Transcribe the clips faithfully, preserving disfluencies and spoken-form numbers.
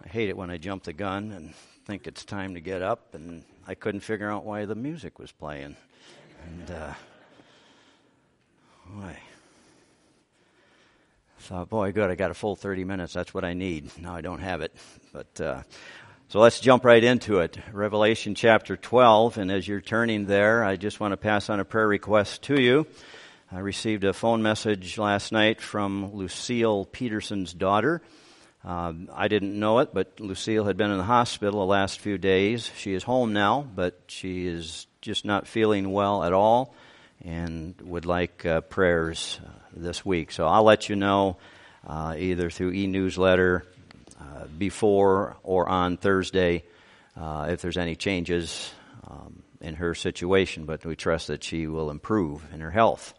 I hate it when I jump the gun and think it's time to get up, and I couldn't figure out why the music was playing. And, uh, boy. I thought, boy, good, I got a full thirty minutes. That's what I need. Now I don't have it. But uh, so let's jump right into it. Revelation chapter twelve, and as you're turning there, I just want to pass on a prayer request to you. I received a phone message last night from Lucille Peterson's daughter. Um, I didn't know it, but Lucille had been in the hospital the last few days. She is home now, but she is just not feeling well at all and would like uh, prayers uh, this week. So I'll let you know uh, either through e-newsletter uh, before or on Thursday uh, if there's any changes um, in her situation, but we trust that she will improve in her health.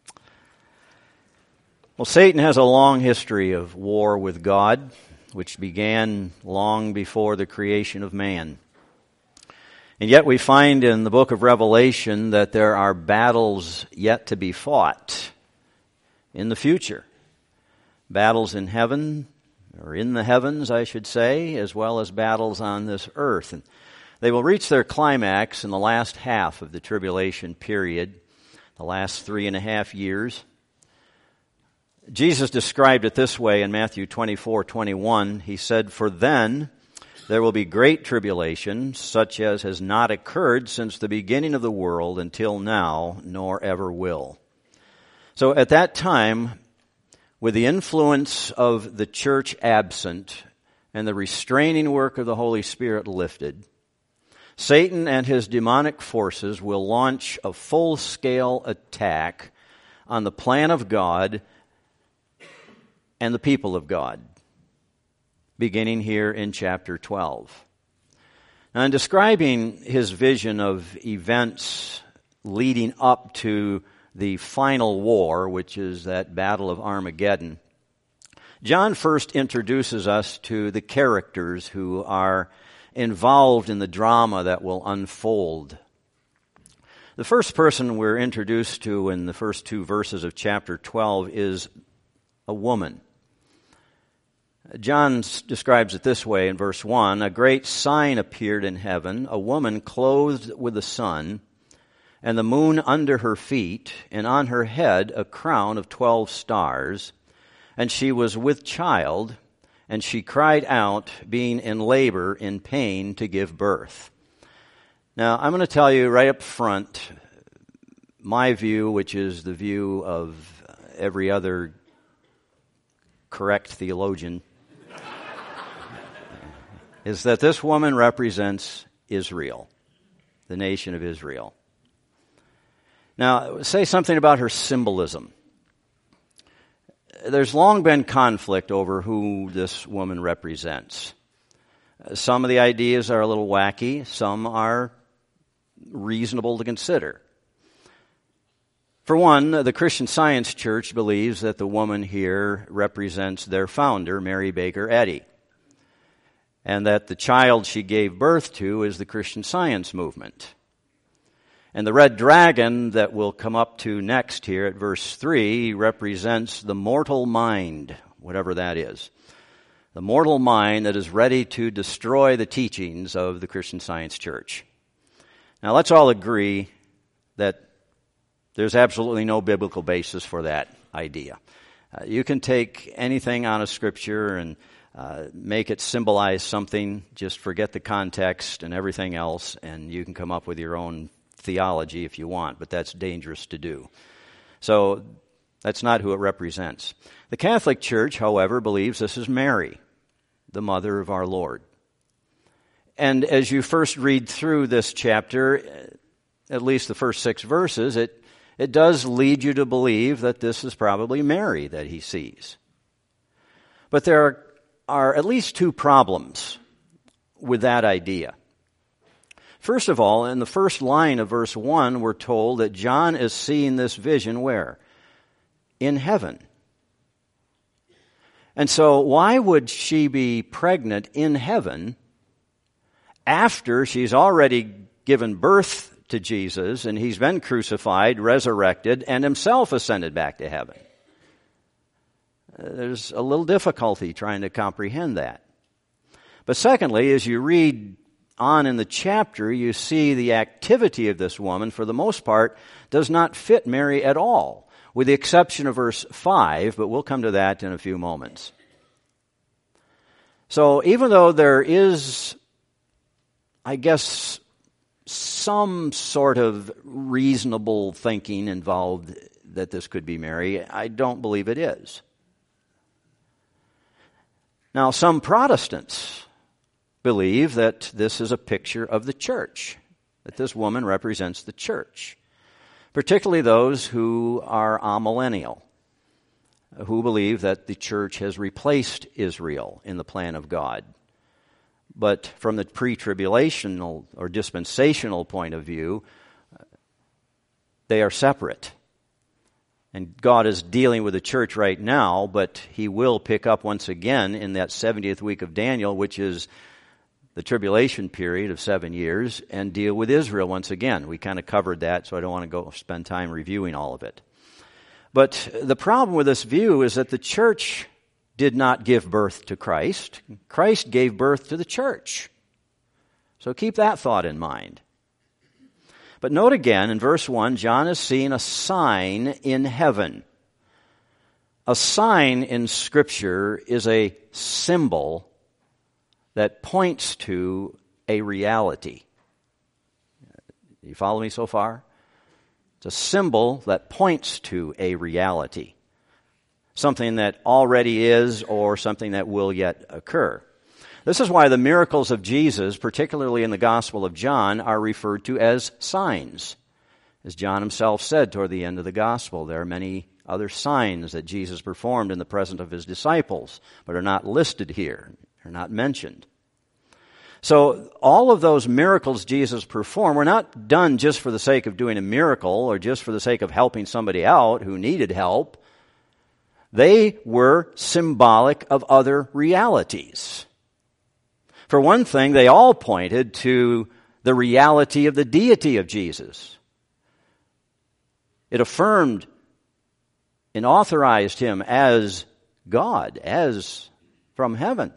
Well, Satan has a long history of war with God, which began long before the creation of man. And yet we find in the book of Revelation that there are battles yet to be fought in the future. Battles in heaven, or in the heavens, I should say, as well as battles on this earth. And they will reach their climax in the last half of the tribulation period, the last three and a half years. Jesus described it this way in Matthew twenty-four twenty-one. He said, "For then there will be great tribulation, such as has not occurred since the beginning of the world until now, nor ever will." So at that time, with the influence of the church absent and the restraining work of the Holy Spirit lifted, Satan and his demonic forces will launch a full-scale attack on the plan of God and the people of God, beginning here in chapter twelve. Now, in describing his vision of events leading up to the final war, which is that battle of Armageddon, John first introduces us to the characters who are involved in the drama that will unfold. The first person we're introduced to in the first two verses of chapter twelve is a woman. John describes it this way in verse one, "A great sign appeared in heaven, a woman clothed with the sun, and the moon under her feet, and on her head a crown of twelve stars. And she was with child, and she cried out, being in labor, in pain, to give birth." Now, I'm going to tell you right up front, my view, which is the view of every other correct theologian, is that this woman represents Israel, the nation of Israel. Now, say something about her symbolism. There's long been conflict over who this woman represents. Some of the ideas are a little wacky, some are reasonable to consider. For one, the Christian Science Church believes that the woman here represents their founder, Mary Baker Eddy, and that the child she gave birth to is the Christian Science movement. And the red dragon that we'll come up to next here at verse three represents the mortal mind, whatever that is. The mortal mind that is ready to destroy the teachings of the Christian Science Church. Now let's all agree that there's absolutely no biblical basis for that idea. Uh, you can take anything out of Scripture and uh, make it symbolize something, just forget the context and everything else, and you can come up with your own theology if you want, but that's dangerous to do. So that's not who it represents. The Catholic Church, however, believes this is Mary, the mother of our Lord. And as you first read through this chapter, at least the first six verses, it It does lead you to believe that this is probably Mary that he sees. But there are, are at least two problems with that idea. First of all, in the first line of verse one, we're told that John is seeing this vision where? In heaven. And so why would she be pregnant in heaven after she's already given birth to Jesus, and he's been crucified, resurrected, and himself ascended back to heaven? There's a little difficulty trying to comprehend that. But secondly, as you read on in the chapter, you see the activity of this woman, for the most part, does not fit Mary at all, with the exception of verse five, but we'll come to that in a few moments. So even though there is, I guess, some sort of reasonable thinking involved that this could be Mary, I don't believe it is. Now, some Protestants believe that this is a picture of the church, that this woman represents the church, particularly those who are amillennial, who believe that the church has replaced Israel in the plan of God. But from the pre-tribulational or dispensational point of view, they are separate. And God is dealing with the church right now, but He will pick up once again in that seventieth week of Daniel, which is the tribulation period of seven years, and deal with Israel once again. We kind of covered that, so I don't want to go spend time reviewing all of it. But the problem with this view is that the church did not give birth to Christ. Christ gave birth to the church. So keep that thought in mind. But note again, in verse one, John is seeing a sign in heaven. A sign in Scripture is a symbol that points to a reality. You follow me so far? It's a symbol that points to a reality. Something that already is or something that will yet occur. This is why the miracles of Jesus, particularly in the Gospel of John, are referred to as signs. As John himself said toward the end of the Gospel, there are many other signs that Jesus performed in the presence of His disciples, but are not listed here, are not mentioned. So all of those miracles Jesus performed were not done just for the sake of doing a miracle or just for the sake of helping somebody out who needed help. They were symbolic of other realities. For one thing, they all pointed to the reality of the deity of Jesus. It affirmed and authorized Him as God, as from heaven.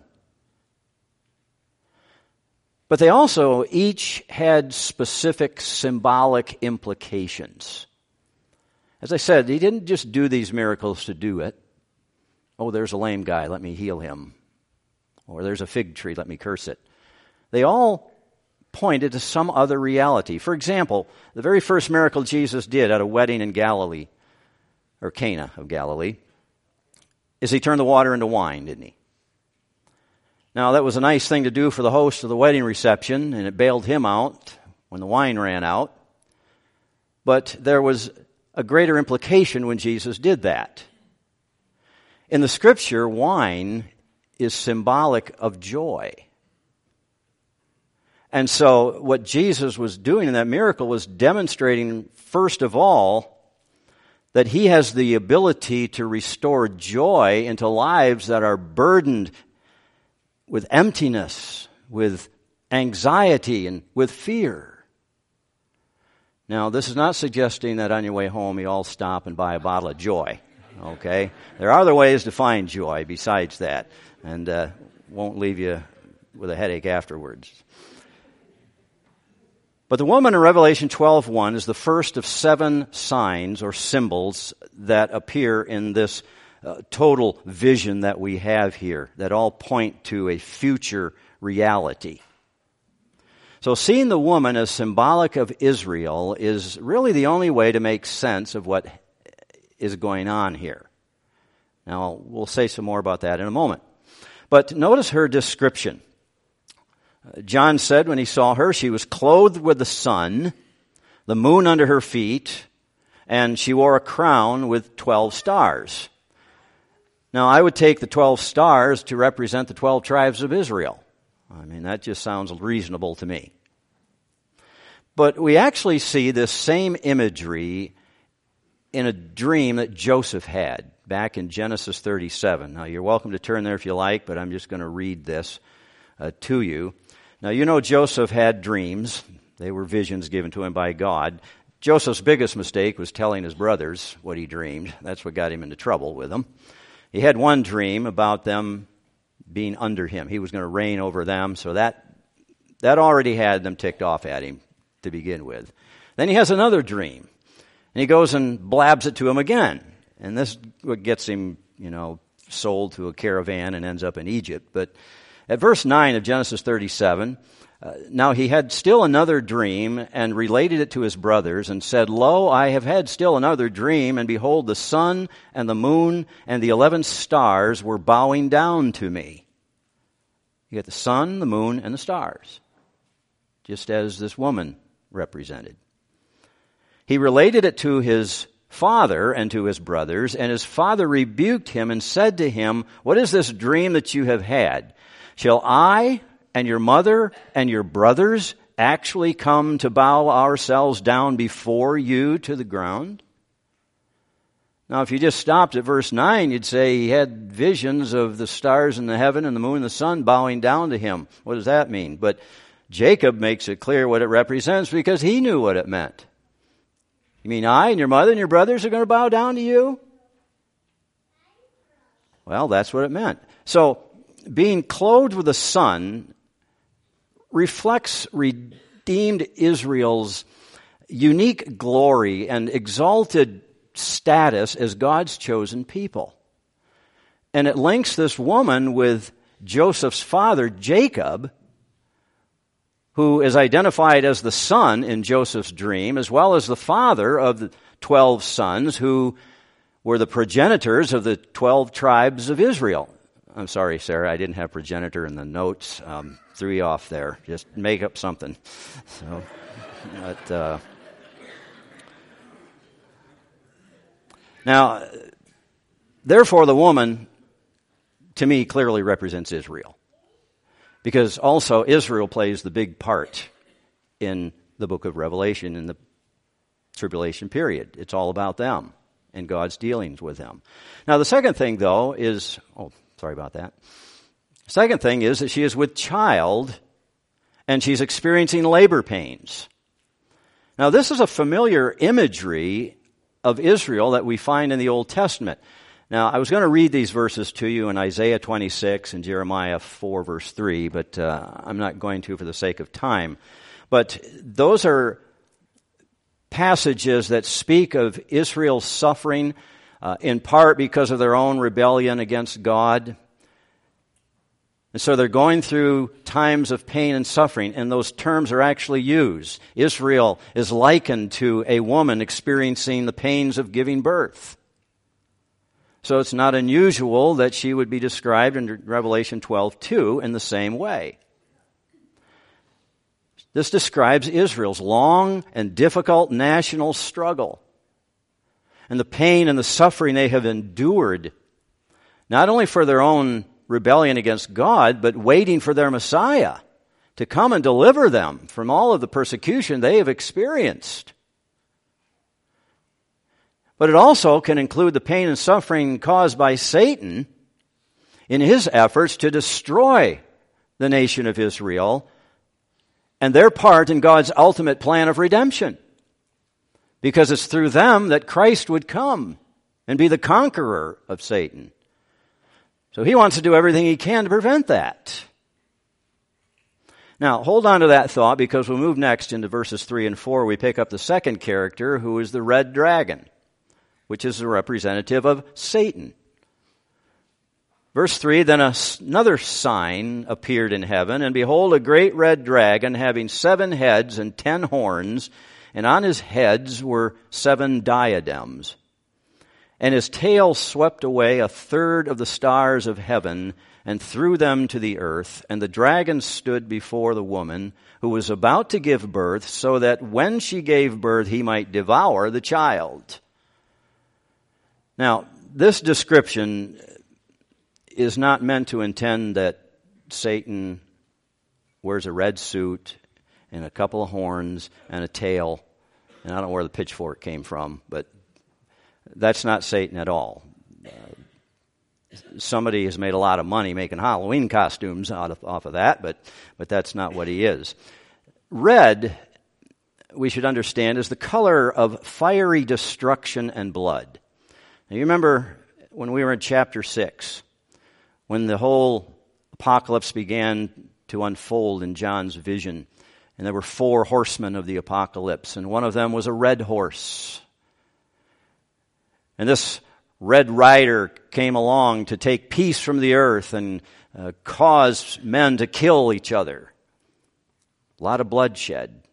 But they also each had specific symbolic implications. As I said, He didn't just do these miracles to do it. Oh, there's a lame guy, let me heal him. Or there's a fig tree, let me curse it. They all pointed to some other reality. For example, the very first miracle Jesus did at a wedding in Galilee, or Cana of Galilee, is He turned the water into wine, didn't He? Now, that was a nice thing to do for the host of the wedding reception, and it bailed him out when the wine ran out. But there was a greater implication when Jesus did that. In the Scripture, wine is symbolic of joy. And so what Jesus was doing in that miracle was demonstrating, first of all, that He has the ability to restore joy into lives that are burdened with emptiness, with anxiety, and with fear. Now, this is not suggesting that on your way home you all stop and buy a bottle of joy, okay? There are other ways to find joy besides that, and uh, won't leave you with a headache afterwards. But the woman in Revelation twelve one is the first of seven signs or symbols that appear in this Uh, total vision that we have here, that all point to a future reality. So seeing the woman as symbolic of Israel is really the only way to make sense of what is going on here. Now, we'll say some more about that in a moment. But notice her description. Uh, John said when he saw her, she was clothed with the sun, the moon under her feet, and she wore a crown with twelve stars. Now, I would take the twelve stars to represent the twelve tribes of Israel. I mean, that just sounds reasonable to me. But we actually see this same imagery in a dream that Joseph had back in Genesis thirty-seven. Now, you're welcome to turn there if you like, but I'm just going to read this uh, to you. Now, you know Joseph had dreams. They were visions given to him by God. Joseph's biggest mistake was telling his brothers what he dreamed. That's what got him into trouble with them. He had one dream about them being under him. He was going to reign over them, so that that already had them ticked off at him to begin with. Then he has another dream, and he goes and blabs it to him again. And this is what gets him, you know, sold to a caravan and ends up in Egypt. But at verse nine of Genesis thirty-seven, uh, now he had still another dream and related it to his brothers and said, Lo, I have had still another dream, and behold, the sun and the moon and the eleven stars were bowing down to me. You get the sun, the moon, and the stars, just as this woman represented. He related it to his father and to his brothers, and his father rebuked him and said to him, What is this dream that you have had? Shall I and your mother and your brothers actually come to bow ourselves down before you to the ground? Now, if you just stopped at verse nine, you'd say he had visions of the stars in the heaven and the moon and the sun bowing down to him. What does that mean? But Jacob makes it clear what it represents because he knew what it meant. You mean I and your mother and your brothers are going to bow down to you? Well, that's what it meant. So, being clothed with the sun reflects redeemed Israel's unique glory and exalted status as God's chosen people. And it links this woman with Joseph's father, Jacob, who is identified as the son in Joseph's dream, as well as the father of the twelve sons who were the progenitors of the twelve tribes of Israel. I'm sorry, Sarah, I didn't have progenitor in the notes. Um, threw you off there. Just make up something. So, but, uh, now, therefore, the woman, to me, clearly represents Israel. Because also Israel plays the big part in the book of Revelation in the tribulation period. It's all about them and God's dealings with them. Now, the second thing, though, is... oh. Sorry about that. Second thing is that she is with child and she's experiencing labor pains. Now, this is a familiar imagery of Israel that we find in the Old Testament. Now, I was going to read these verses to you in Isaiah twenty-six and Jeremiah four, verse three, but uh, I'm not going to for the sake of time. But those are passages that speak of Israel's suffering Uh, in part because of their own rebellion against God. And so they're going through times of pain and suffering, and those terms are actually used. Israel is likened to a woman experiencing the pains of giving birth. So it's not unusual that she would be described in Revelation twelve two in the same way. This describes Israel's long and difficult national struggle and the pain and the suffering they have endured, not only for their own rebellion against God, but waiting for their Messiah to come and deliver them from all of the persecution they have experienced. But it also can include the pain and suffering caused by Satan in his efforts to destroy the nation of Israel and their part in God's ultimate plan of redemption. Because it's through them that Christ would come and be the conqueror of Satan. So he wants to do everything he can to prevent that. Now, hold on to that thought because we'll move next into verses three and four. We pick up the second character, who is the red dragon, which is a representative of Satan. Verse three, Then another sign appeared in heaven, and behold, a great red dragon having seven heads and ten horns, and on his heads were seven diadems. And his tail swept away a third of the stars of heaven and threw them to the earth. And the dragon stood before the woman who was about to give birth, so that when she gave birth he might devour the child. Now, this description is not meant to intend that Satan wears a red suit and a couple of horns and a tail. And I don't know where the pitchfork came from, but that's not Satan at all. Uh, somebody has made a lot of money making Halloween costumes out of, off of that, but, but that's not what he is. Red, we should understand, is the color of fiery destruction and blood. Now, you remember when we were in chapter six, when the whole apocalypse began to unfold in John's vision. And there were four horsemen of the apocalypse, and one of them was a red horse. And this red rider came along to take peace from the earth and uh, cause men to kill each other. A lot of bloodshed.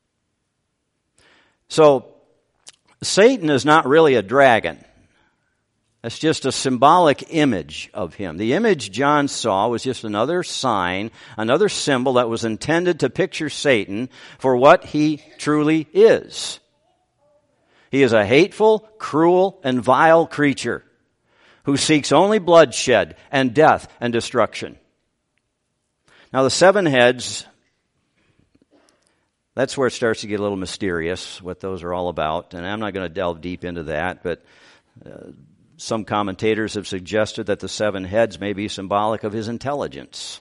So, Satan is not really a dragon. That's just a symbolic image of him. The image John saw was just another sign, another symbol that was intended to picture Satan for what he truly is. He is a hateful, cruel, and vile creature who seeks only bloodshed and death and destruction. Now the seven heads, that's where it starts to get a little mysterious, what those are all about. And I'm not going to delve deep into that, but uh, some commentators have suggested that the seven heads may be symbolic of his intelligence.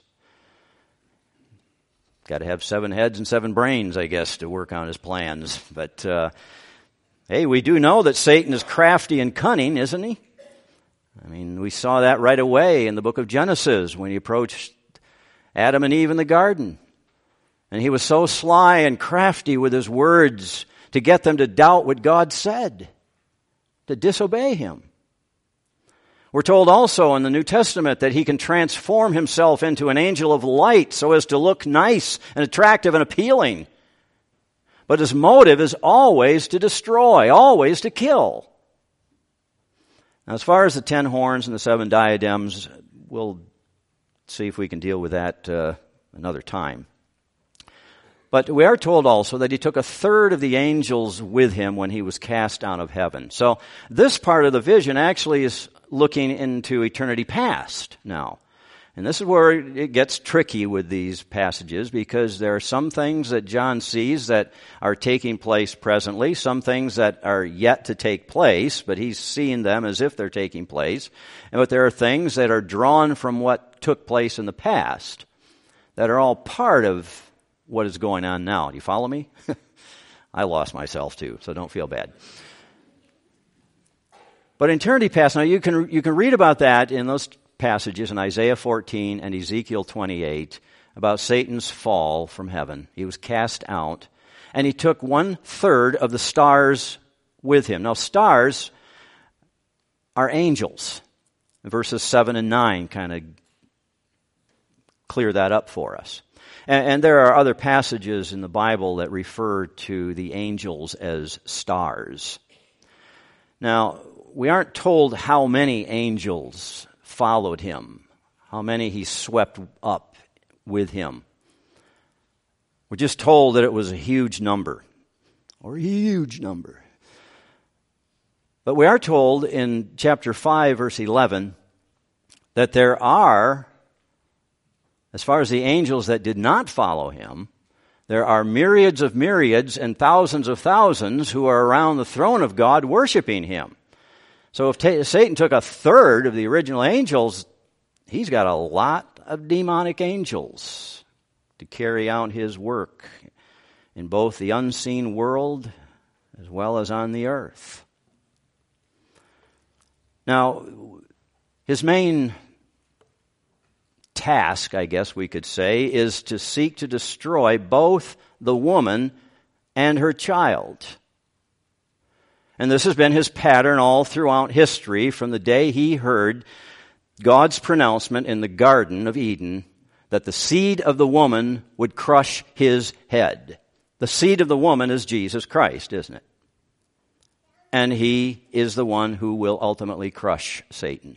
Got to have seven heads and seven brains, I guess, to work on his plans. But, uh, hey, we do know that Satan is crafty and cunning, isn't he? I mean, we saw that right away in the book of Genesis when he approached Adam and Eve in the garden. And he was so sly and crafty with his words to get them to doubt what God said, to disobey him. We're told also in the New Testament that he can transform himself into an angel of light so as to look nice and attractive and appealing. But his motive is always to destroy, always to kill. Now, as far as the ten horns and the seven diadems, we'll see if we can deal with that uh, another time. But we are told also that he took a third of the angels with him when he was cast out of heaven. So this part of the vision actually is looking into eternity past now. And this is where it gets tricky with these passages, because there are some things that John sees that are taking place presently, some things that are yet to take place, but he's seeing them as if they're taking place. But there are things that are drawn from what took place in the past that are all part of what is going on now. Do you follow me? I lost myself too, so don't feel bad. But eternity past, now you can you can read about that in those passages in Isaiah fourteen and Ezekiel twenty-eight about Satan's fall from heaven. He was cast out, and he took one third of the stars with him. Now, stars are angels. Verses seven and nine kind of clear that up for us. And, and there are other passages in the Bible that refer to the angels as stars. Now, we aren't told how many angels followed him, how many he swept up with him. We're just told that it was a huge number, or a huge number. But we are told in chapter five, verse eleven, that there are, as far as the angels that did not follow him, there are myriads of myriads and thousands of thousands who are around the throne of God worshiping him. So if ta- Satan took a third of the original angels, he's got a lot of demonic angels to carry out his work in both the unseen world as well as on the earth. Now, his main task, I guess we could say, is to seek to destroy both the woman and her child. And this has been his pattern all throughout history from the day he heard God's pronouncement in the Garden of Eden that the seed of the woman would crush his head. The seed of the woman is Jesus Christ, isn't it? And he is the one who will ultimately crush Satan.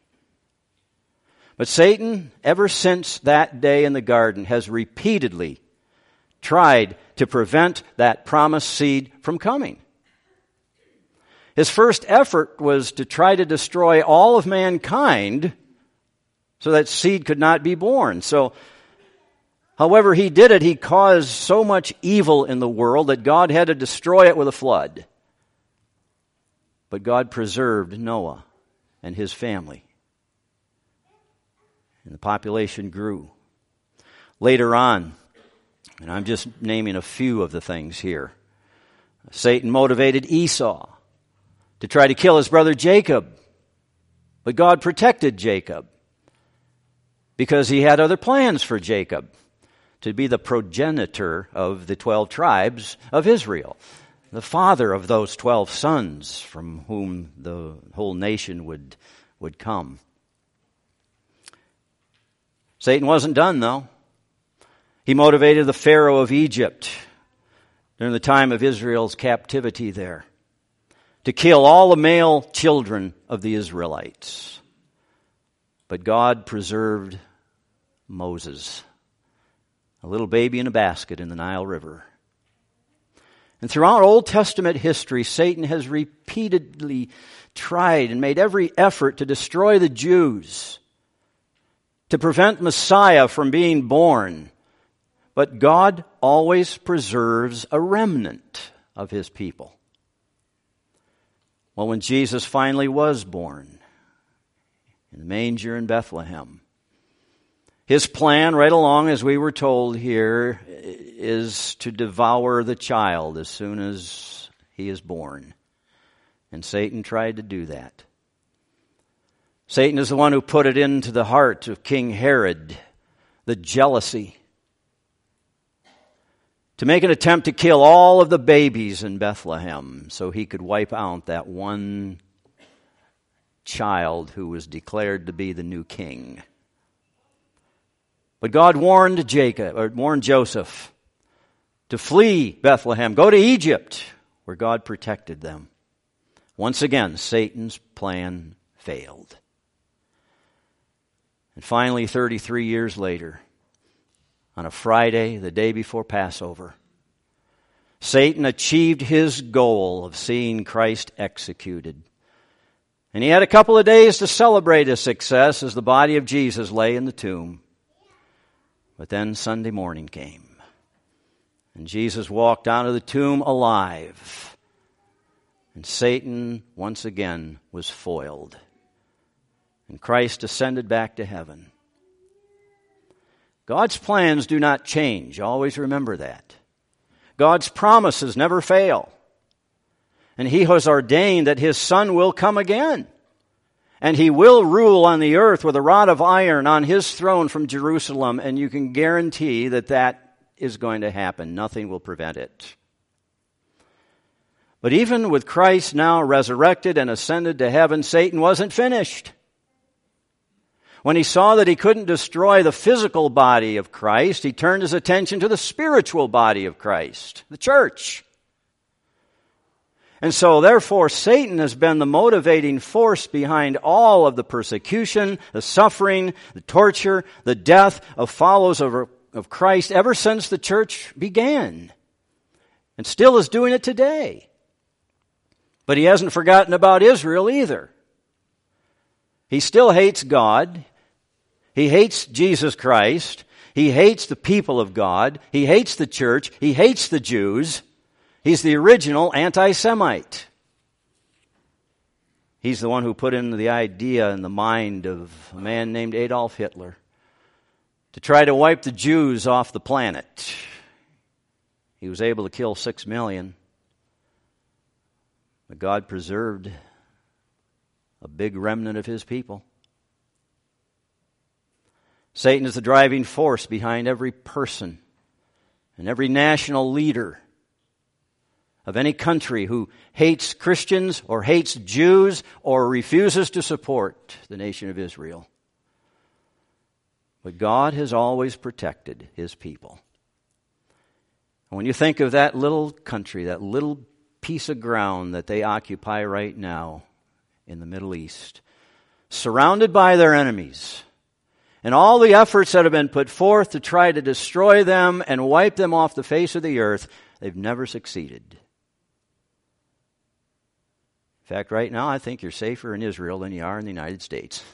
But Satan, ever since that day in the garden, has repeatedly tried to prevent that promised seed from coming. His first effort was to try to destroy all of mankind so that seed could not be born. So, however he did it, he caused so much evil in the world that God had to destroy it with a flood. But God preserved Noah and his family. And the population grew. Later on, and I'm just naming a few of the things here, Satan motivated Esau to try to kill his brother Jacob. But God protected Jacob because he had other plans for Jacob, to be the progenitor of the twelve tribes of Israel, the father of those twelve sons from whom the whole nation would, would come. Satan wasn't done, though. He motivated the Pharaoh of Egypt during the time of Israel's captivity there to kill all the male children of the Israelites. But God preserved Moses, a little baby in a basket in the Nile River. And throughout Old Testament history, Satan has repeatedly tried and made every effort to destroy the Jews, to prevent Messiah from being born. But God always preserves a remnant of his people. Well, when Jesus finally was born in the manger in Bethlehem, his plan right along, as we were told here, is to devour the child as soon as he is born. And Satan tried to do that. Satan is the one who put it into the heart of King Herod, the jealousy, to make an attempt to kill all of the babies in Bethlehem so he could wipe out that one child who was declared to be the new king. But God warned Jacob, or warned Joseph to flee Bethlehem, go to Egypt, where God protected them. Once again, Satan's plan failed. And finally, thirty-three years later, on a Friday, the day before Passover, Satan achieved his goal of seeing Christ executed. And he had a couple of days to celebrate his success as the body of Jesus lay in the tomb. But then Sunday morning came, and Jesus walked out of the tomb alive. And Satan once again was foiled. And Christ ascended back to heaven. God's plans do not change. Always remember that. God's promises never fail. And he has ordained that his Son will come again. And he will rule on the earth with a rod of iron on his throne from Jerusalem. And you can guarantee that that is going to happen. Nothing will prevent it. But even with Christ now resurrected and ascended to heaven, Satan wasn't finished. When he saw that he couldn't destroy the physical body of Christ, he turned his attention to the spiritual body of Christ, the church. And so, therefore, Satan has been the motivating force behind all of the persecution, the suffering, the torture, the death of followers of, of Christ ever since the church began, and still is doing it today. But he hasn't forgotten about Israel either. He still hates God. He hates Jesus Christ. He hates the people of God. He hates the church. He hates the Jews. He's the original anti-Semite. He's the one who put in the idea in the mind of a man named Adolf Hitler to try to wipe the Jews off the planet. He was able to kill six million. But God preserved a big remnant of his people. Satan is the driving force behind every person and every national leader of any country who hates Christians or hates Jews or refuses to support the nation of Israel. But God has always protected his people. And when you think of that little country, that little piece of ground that they occupy right now in the Middle East, surrounded by their enemies, and all the efforts that have been put forth to try to destroy them and wipe them off the face of the earth, they've never succeeded. In fact, right now, I think you're safer in Israel than you are in the United States.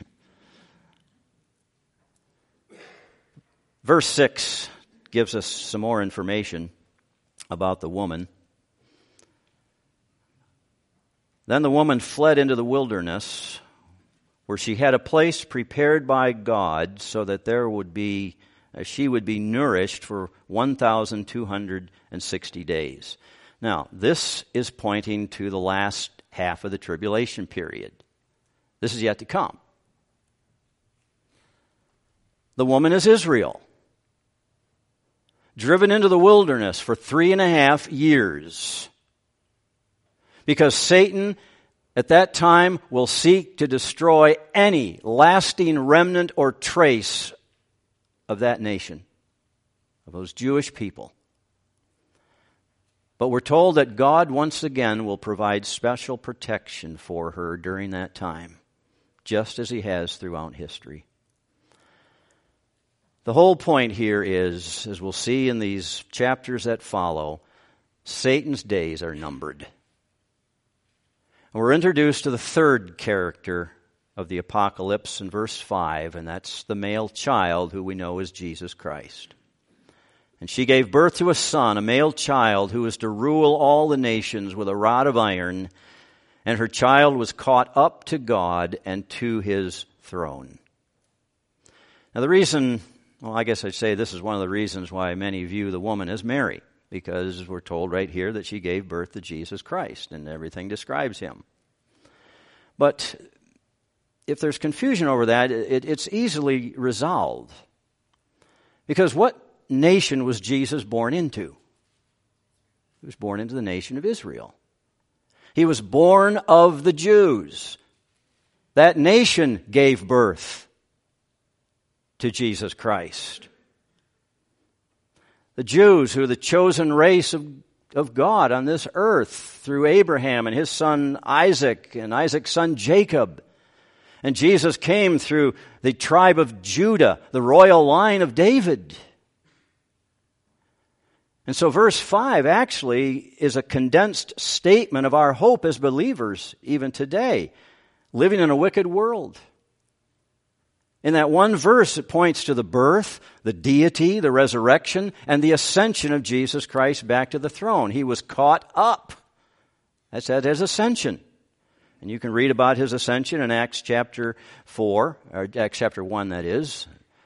Verse six gives us some more information about the woman. Then the woman fled into the wilderness, where she had a place prepared by God so that there would be, uh, she would be nourished for one thousand two hundred sixty days. Now, this is pointing to the last half of the tribulation period. This is yet to come. The woman is Israel, driven into the wilderness for three and a half years. Because Satan at that time will seek to destroy any lasting remnant or trace of that nation, of those Jewish people. But we're told that God once again will provide special protection for her during that time, just as he has throughout history. The whole point here is, as we'll see in these chapters that follow, Satan's days are numbered. And we're introduced to the third character of the apocalypse in verse five, and that's the male child who we know as Jesus Christ. And she gave birth to a son, a male child, who was to rule all the nations with a rod of iron, and her child was caught up to God and to his throne. Now the reason, well, I guess I'd say this is one of the reasons why many view the woman as Mary, because we're told right here that she gave birth to Jesus Christ, and everything describes him. But if there's confusion over that, it, it's easily resolved. Because what nation was Jesus born into? He was born into the nation of Israel. He was born of the Jews. That nation gave birth to Jesus Christ. The Jews, who are the chosen race of, of God on this earth through Abraham and his son Isaac and Isaac's son Jacob. And Jesus came through the tribe of Judah, the royal line of David. And so verse five actually is a condensed statement of our hope as believers even today, living in a wicked world. In that one verse, it points to the birth, the deity, the resurrection, and the ascension of Jesus Christ back to the throne. He was caught up. That's at his ascension. And you can read about his ascension in Acts chapter four, or Acts chapter one, that is.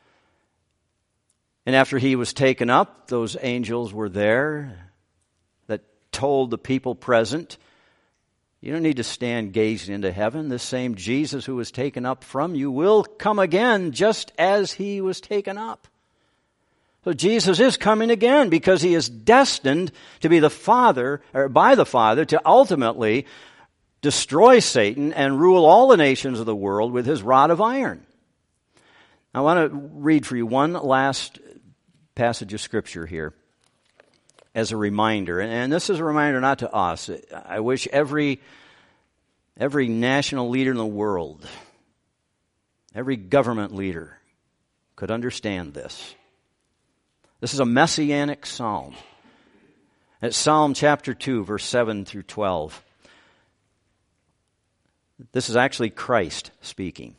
And after he was taken up, those angels were there that told the people present, you don't need to stand gazing into heaven. This same Jesus who was taken up from you will come again just as he was taken up. So Jesus is coming again because he is destined to be the Father, or by the Father, to ultimately destroy Satan and rule all the nations of the world with his rod of iron. I want to read for you one last passage of Scripture here as a reminder. And this is a reminder not to us. I wish every, every national leader in the world, every government leader could understand this. This is a messianic psalm. It's Psalm chapter two, verse seven through twelve. This is actually Christ speaking.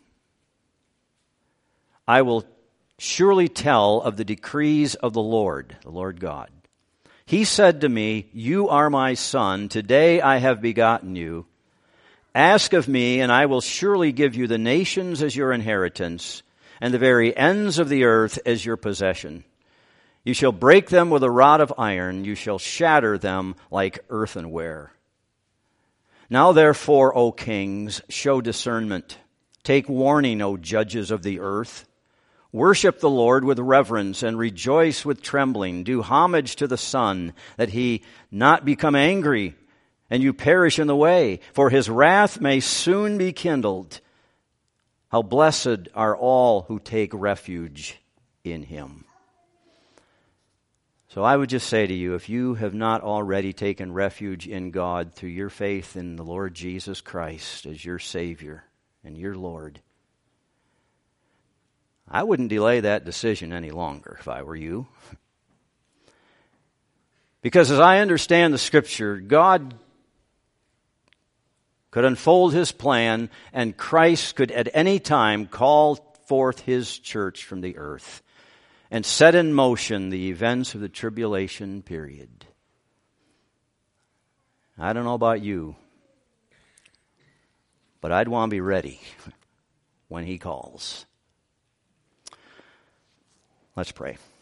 I will surely tell of the decrees of the Lord, the Lord God. He said to me, you are my son. Today I have begotten you. Ask of me, and I will surely give you the nations as your inheritance, and the very ends of the earth as your possession. You shall break them with a rod of iron. You shall shatter them like earthenware. Now therefore, O kings, show discernment. Take warning, O judges of the earth. Worship the Lord with reverence and rejoice with trembling. Do homage to the Son, that he not become angry and you perish in the way, for his wrath may soon be kindled. How blessed are all who take refuge in him. So I would just say to you, if you have not already taken refuge in God through your faith in the Lord Jesus Christ as your Savior and your Lord, I wouldn't delay that decision any longer if I were you. Because as I understand the Scripture, God could unfold his plan, and Christ could at any time call forth his church from the earth and set in motion the events of the tribulation period. I don't know about you, but I'd want to be ready when he calls. Let's pray.